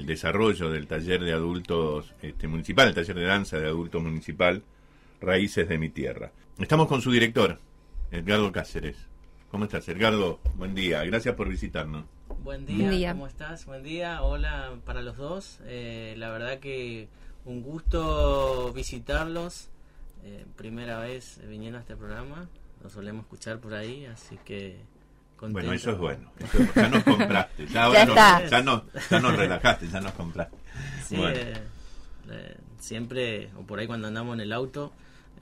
desarrollo del taller de adultos municipal, el taller de danza de adultos municipal, Raíces de mi Tierra. Estamos con su director, Edgardo Cáceres. ¿Cómo estás, Edgardo? Buen día, gracias por visitarnos. Buen día, ¿cómo estás? Buen día, hola para los dos. La verdad que un gusto visitarlos. Primera vez viniendo a este programa, lo solemos escuchar por ahí, así que contento. Bueno, eso es bueno. Ya nos compraste, ya nos relajaste, ya nos compraste. Sí, bueno. Siempre, o por ahí cuando andamos en el auto,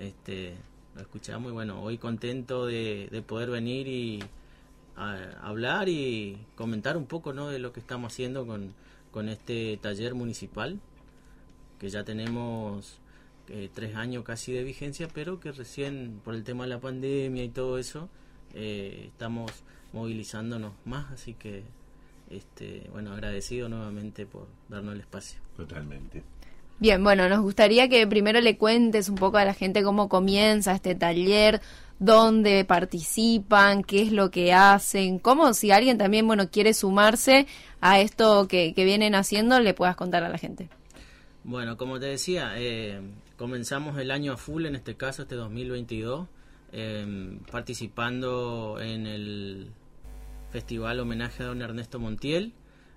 lo escuchamos y bueno, hoy contento de poder venir y hablar y comentar un poco, ¿no?, de lo que estamos haciendo con este taller municipal, que ya tenemos 3 años casi de vigencia, pero que recién por el tema de la pandemia y todo eso estamos movilizándonos más, así que bueno, agradecido nuevamente por darnos el espacio. Totalmente. Bien, bueno, nos gustaría que primero le cuentes un poco a la gente cómo comienza este taller, dónde participan, qué es lo que hacen, cómo, si alguien también, bueno, quiere sumarse a esto que vienen haciendo, le puedas contar a la gente. Bueno, como te decía, comenzamos el año a full, en este caso, 2022, participando en el Festival Homenaje a Don Ernesto Montiel.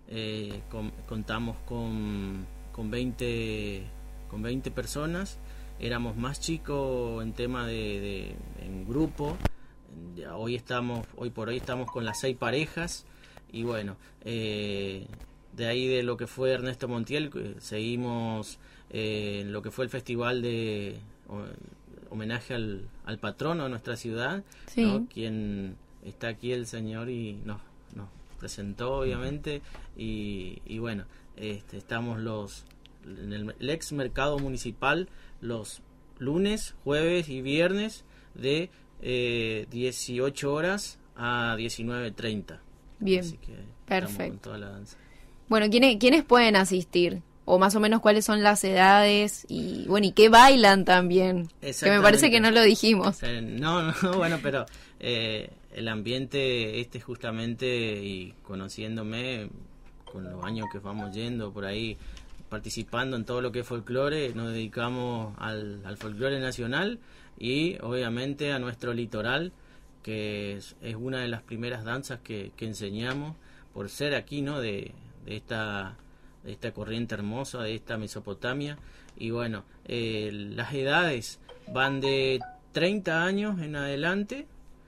Contamos con 20 personas. Éramos más chicos en tema en grupo. Hoy por hoy estamos con las 6 parejas y bueno, de ahí de lo que fue Ernesto Montiel seguimos en lo que fue el festival de homenaje al patrono de nuestra ciudad, sí, ¿no?, quien está aquí, el señor, y nos presentó obviamente y bueno, estamos en el ex mercado municipal los lunes, jueves y viernes de 18 horas a 19:30. Bien, así que perfecto. Con toda la danza. Bueno, ¿quiénes pueden asistir? O más o menos cuáles son las edades y bueno, y qué bailan también, que me parece que no lo dijimos. No, bueno, pero el ambiente justamente, y conociéndome con los años que vamos yendo por ahí, participando en todo lo que es folclore, nos dedicamos al folclore nacional y obviamente a nuestro litoral, que es una de las primeras danzas que enseñamos por ser aquí, ¿no?, de esta corriente hermosa, de esta Mesopotamia. Y bueno, las edades van de 30 años en adelante.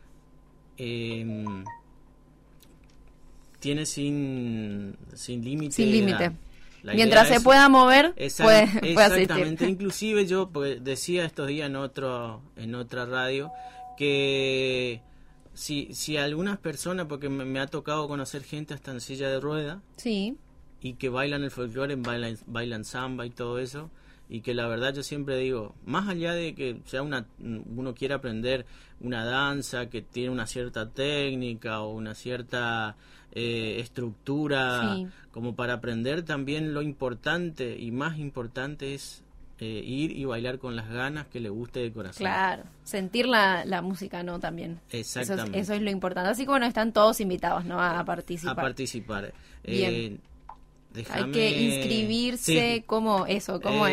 Tiene sin límite. Sin límite. Mientras se pueda mover, puede asistir. Exactamente. Inclusive yo decía estos días en otra radio que si algunas personas, porque me ha tocado conocer gente hasta en silla de rueda, sí, y que bailan el folclore, bailan samba y todo eso, y que la verdad yo siempre digo, más allá de que sea uno quiera aprender una danza que tiene una cierta técnica o una cierta estructura, sí, como para aprender, también lo importante y más importante es ir y bailar con las ganas, que le guste de corazón. Claro, sentir la música, ¿no? También. Exactamente. Eso es lo importante. Así que bueno, están todos invitados, ¿no?, a participar. A participar. Bien. Hay que inscribirse, sí. ¿Cómo es?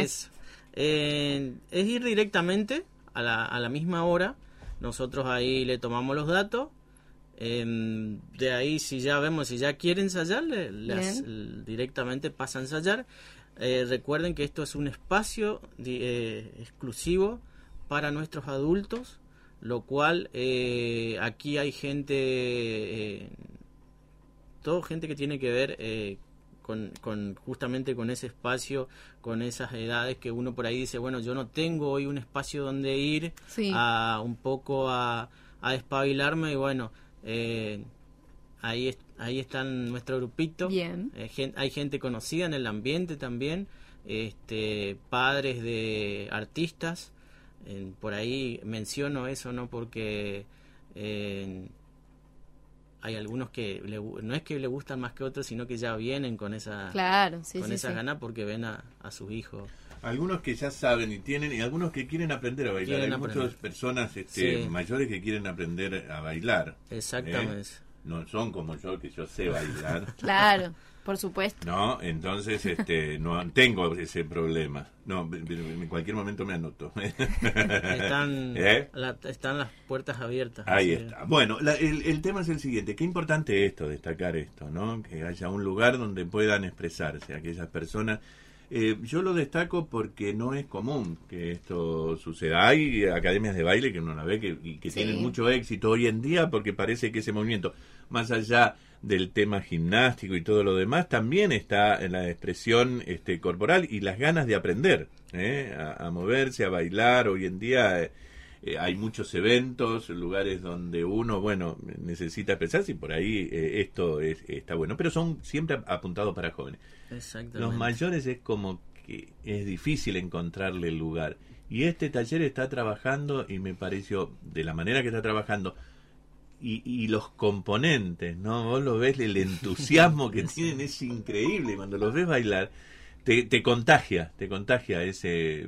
Es ir directamente a la misma hora. Nosotros ahí le tomamos los datos. De ahí, si ya quieren ensayar, directamente pasa a ensayar. Recuerden que esto es un espacio exclusivo para nuestros adultos, lo cual aquí hay gente, gente que tiene que ver justamente con ese espacio, con esas edades que uno por ahí dice, bueno, yo no tengo hoy un espacio donde ir, sí, a un poco a despabilarme, y bueno, ahí están nuestro grupito. Bien. Hay gente conocida en el ambiente también, padres de artistas, por ahí menciono eso, ¿no?, porque hay algunos que no es que le gustan más que otros, sino que ya vienen con esa, claro, sí, esa gana, porque ven a sus hijos. Algunos que ya saben y tienen, y algunos que quieren aprender a bailar. Hay muchas personas sí, mayores que quieren aprender a bailar. Exactamente. no son como yo, que yo sé bailar. Claro, por supuesto. No, entonces no tengo ese problema. No, en cualquier momento me anoto. Están las puertas abiertas. Ahí está. Bueno, el tema es el siguiente. Qué importante destacar esto, ¿no? Que haya un lugar donde puedan expresarse aquellas personas. Yo lo destaco porque no es común que esto suceda. Hay academias de baile que uno la ve que Sí. tienen mucho éxito hoy en día, porque parece que ese movimiento, más allá del tema gimnástico y todo lo demás, también está en la expresión corporal y las ganas de aprender a moverse, a bailar. Hoy en día hay muchos eventos, lugares donde uno, necesita expresarse, y por ahí esto está bueno, pero son siempre apuntados para jóvenes. Exactamente. Los mayores es como que es difícil encontrarle el lugar, y este taller está trabajando, y me pareció, de la manera que está trabajando, y los componentes, ¿no? Vos lo ves, el entusiasmo que tienen es increíble. Cuando los ves bailar, te contagia ese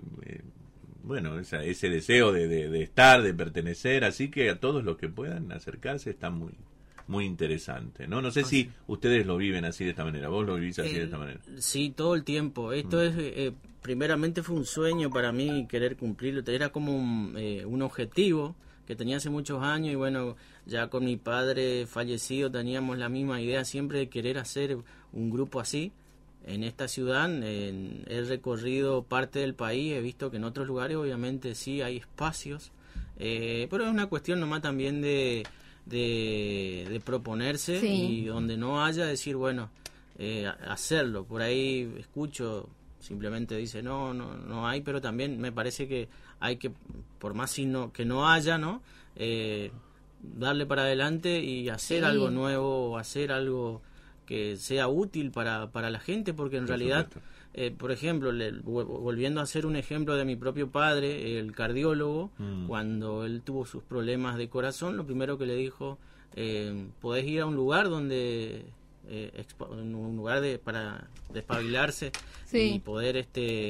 ese deseo de estar, de pertenecer. Así que a todos los que puedan acercarse está muy muy interesante, ¿no? No sé si ustedes lo viven así de esta manera. ¿Vos lo vivís así de esta manera? Sí, todo el tiempo. Esto es, primeramente fue un sueño para mí querer cumplirlo. Era como un objetivo que tenía hace muchos años, y bueno, ya con mi padre fallecido teníamos la misma idea siempre de querer hacer un grupo así. En esta ciudad he recorrido parte del país, he visto que en otros lugares obviamente sí hay espacios, pero es una cuestión nomás también de proponerse, Sí. y donde no haya, decir, hacerlo. Por ahí escucho, simplemente dice no hay, pero también me parece que hay que, por más que no haya, ¿no? Darle para adelante y hacer Sí. algo nuevo, hacer algo que sea útil para la gente, porque en Por realidad, supuesto. por ejemplo, volviendo a hacer un ejemplo de mi propio padre, el cardiólogo, cuando él tuvo sus problemas de corazón, lo primero que le dijo, podés ir a un lugar donde un lugar para despabilarse, Sí. y poder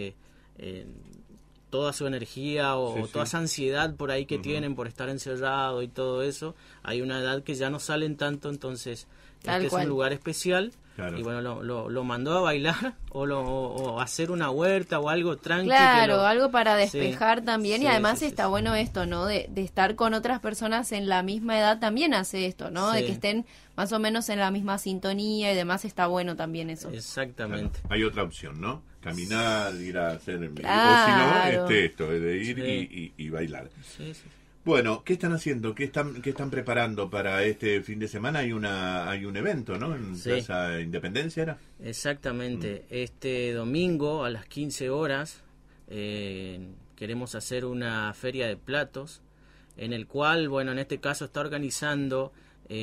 toda su energía o Sí, toda sí. esa ansiedad por ahí que tienen por estar encerrado y todo eso, hay una edad que ya no salen tanto, entonces Tal este es cual. un lugar especial. Claro. Y bueno, lo mandó a bailar o hacer una huerta o algo tranquilo. Claro, algo para despejar también, Sí, y además sí, está sí. bueno esto, ¿no? De estar con otras personas en la misma edad también hace esto, ¿no? Sí. De que estén más o menos en la misma sintonía y demás, está bueno también eso. Exactamente. Claro. Hay otra opción, ¿no? Caminar, ir a hacer... Claro. O si no, esto, de ir Sí. y bailar. Sí, sí. Bueno, ¿qué están haciendo? ¿Qué están preparando para este fin de semana? Hay un evento, ¿no? En Sí. Plaza Independencia, ¿era? Exactamente. Este domingo a las 15 horas queremos hacer una feria de platos, en el cual, bueno, en este caso está organizando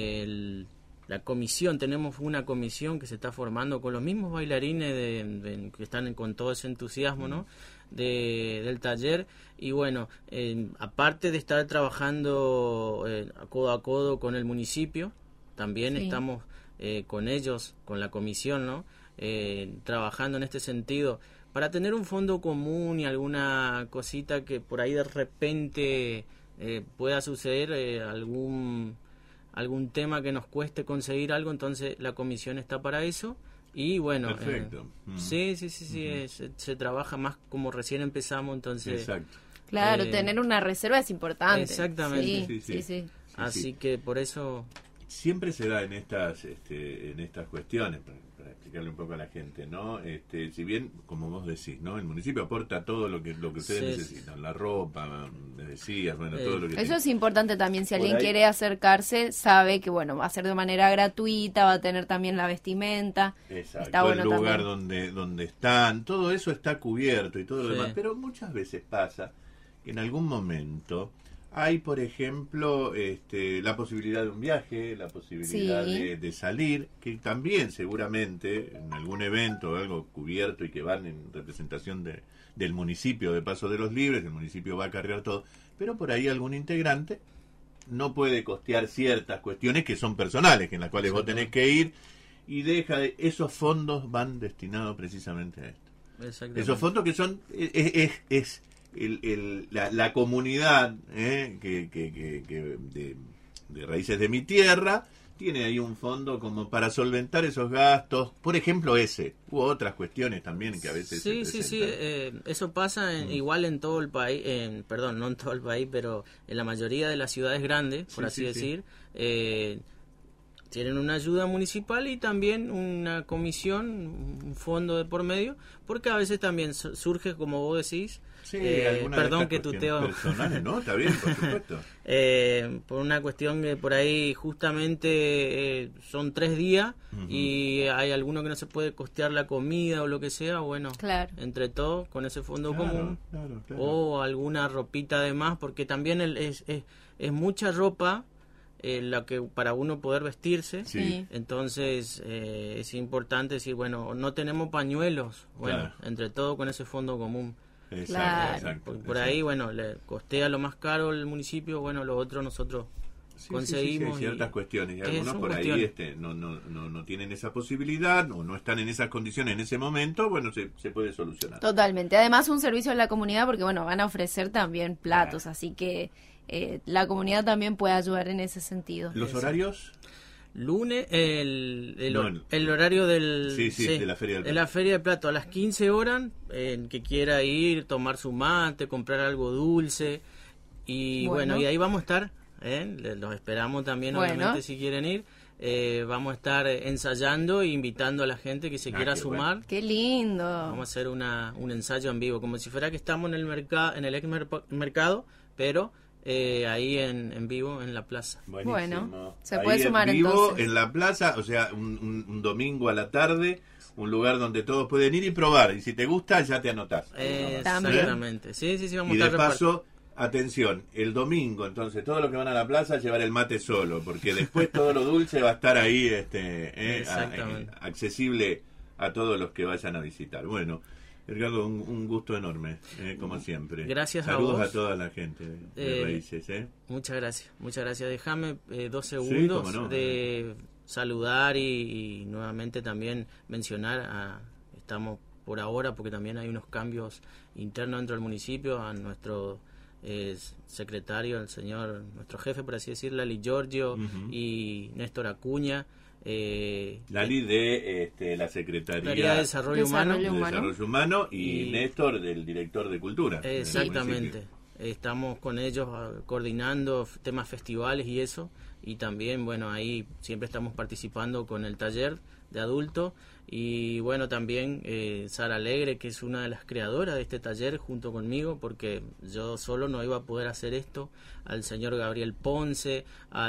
la comisión. Tenemos una comisión que se está formando con los mismos bailarines que están con todo ese entusiasmo, ¿no? Del taller. Y bueno, aparte de estar trabajando codo a codo con el municipio, también Sí. estamos con ellos, con la comisión, ¿no? Trabajando en este sentido para tener un fondo común y alguna cosita que por ahí de repente pueda suceder, algún tema que nos cueste conseguir algo. Entonces la comisión está para eso. Y bueno, Perfecto. sí, se trabaja más como recién empezamos, entonces Exacto. Claro, tener una reserva es importante. Exactamente. Sí, sí, sí. así que por eso Siempre se da en estas cuestiones, para explicarle un poco a la gente, ¿no? Si bien, como vos decís, ¿no? El municipio aporta todo lo que ustedes Sí. necesitan, la ropa, me decías, todo lo que Eso es importante también. Si Por alguien ahí- quiere acercarse, sabe que bueno, va a ser de manera gratuita, va a tener también la vestimenta. Exacto, Está bueno el lugar también. donde están, todo eso está cubierto y todo lo Sí. demás, pero muchas veces pasa que en algún momento hay, por ejemplo, la posibilidad de un viaje, la posibilidad Sí. de salir, que también seguramente en algún evento o algo cubierto y que van en representación del municipio de Paso de los Libres, el municipio va a cargar todo, pero por ahí algún integrante no puede costear ciertas cuestiones que son personales, que en las cuales vos tenés que ir, y esos fondos van destinados precisamente a esto. exactamente. Esos fondos que son es la comunidad de Raíces de mi Tierra, tiene ahí un fondo como para solventar esos gastos, por ejemplo ese, u otras cuestiones también que a veces sí, se sí, presentan. eso pasa igual en todo el país, perdón, no en todo el país, pero en la mayoría de las ciudades grandes, por así decir, tienen una ayuda municipal y también una comisión, un fondo de por medio, porque a veces también surge, como vos decís, perdón que tuteo personales, ¿no? Está bien, por supuesto. Por una cuestión que por ahí justamente son 3 días y hay alguno que no se puede costear la comida o lo que sea, bueno, claro, entre todos con ese fondo común, o alguna ropita de más, porque también es mucha ropa la que para uno poder vestirse, entonces es importante decir, bueno, no tenemos pañuelos, bueno, entre todo con ese fondo común. Exacto, por ahí, bueno, le costea lo más caro el municipio, bueno, lo otro nosotros conseguimos. Hay ciertas cuestiones, y algunos por ahí no tienen esa posibilidad, o no están en esas condiciones en ese momento, bueno, se puede solucionar. Totalmente, además un servicio a la comunidad, porque bueno, van a ofrecer también platos, así que la comunidad también puede ayudar en ese sentido. ¿Los horarios? Lunes, el horario del de la Feria del Plato. De la Feria del Plato, a las 15 horas, el que quiera ir, tomar su mate, comprar algo dulce, y bueno, y ahí vamos a estar, los esperamos también, obviamente, si quieren ir. Vamos a estar ensayando e invitando a la gente que se quiera sumar. Bueno. ¡Qué lindo! Vamos a hacer un ensayo en vivo, como si fuera que estamos en el ex mercado, pero ahí en vivo en la plaza. Buenísimo. Bueno, se puede sumar en vivo, entonces. En la plaza, o sea, un domingo a la tarde, un lugar donde todos pueden ir y probar, y si te gusta ya te anotás. Exactamente. Sí, vamos y a estar de paso, atención, el domingo, entonces, todos los que van a la plaza, llevar el mate solo, porque después todo lo dulce va a estar ahí accesible a todos los que vayan a visitar. Bueno, Edgardo, un gusto enorme, como siempre. Gracias Saludos a vos. A toda la gente de Raíces. Muchas gracias. Déjame 2 segundos de saludar y nuevamente también mencionar, estamos por ahora, porque también hay unos cambios internos dentro del municipio, a nuestro secretario, nuestro jefe, por así decirlo, Lali Giorgio y Néstor Acuña. Lali de la Secretaría de Desarrollo Humano y Néstor del Director de Cultura. Exactamente. Estamos con ellos coordinando temas festivales y eso, y también, bueno, ahí siempre estamos participando con el taller de adultos, y bueno, también Sara Alegre, que es una de las creadoras de este taller junto conmigo, porque yo solo no iba a poder hacer esto, al señor Gabriel Ponce,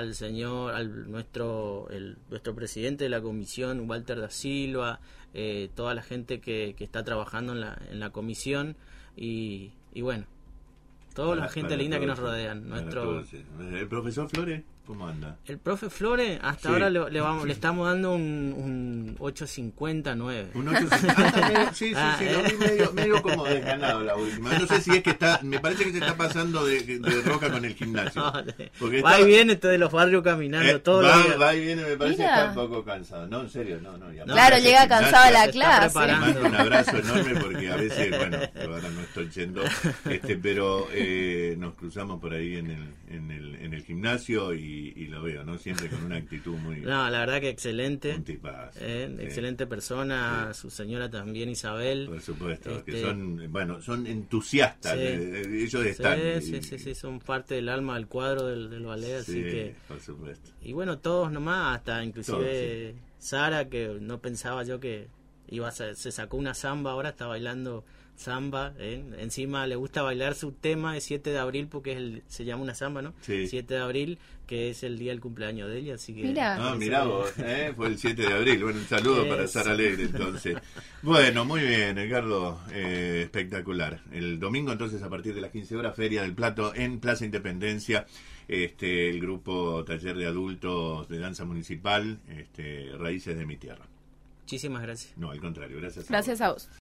nuestro presidente de la comisión, Walter da Silva, toda la gente que está trabajando en la comisión, y bueno, toda la gente linda que nos rodean. ¿El profesor Flores cómo anda? El profe Flores, hasta ahora le estamos dando un 8.50-9. Un 8.50, lo vi medio como desganado la última. No sé si es que me parece que se está pasando de roca con el gimnasio. Va y viene de los barrios caminando todos los días. Va y viene, me parece que está un poco cansado. No, en serio, no. Claro, llega cansado a la clase. Le mando un abrazo enorme porque a veces, bueno, ahora no estoy yendo, pero nos cruzamos por ahí en el gimnasio y lo veo, ¿no? Siempre con una actitud muy... No, la verdad que excelente. Un tipazo. Excelente persona, su señora también, Isabel. Por supuesto, que son entusiastas. Ellos están. Sí, son parte del alma del cuadro del ballet, así que... por supuesto. Y bueno, todos nomás, hasta inclusive Sara, que no pensaba yo que se sacó una samba, ahora está bailando samba, encima le gusta bailar su tema de 7 de abril, porque se llama una samba, ¿no? Sí. 7 de abril, que es el día del cumpleaños de ella, así que... Mirá vos, fue el 7 de abril, bueno, un saludo para Sara Alegre, entonces. Bueno, muy bien, Edgardo, espectacular. El domingo, entonces, a partir de las 15 horas, Feria del Plato en Plaza Independencia, el grupo Taller de Adultos de Danza Municipal, Raíces de mi Tierra. Muchísimas gracias. No, al contrario, gracias a vos.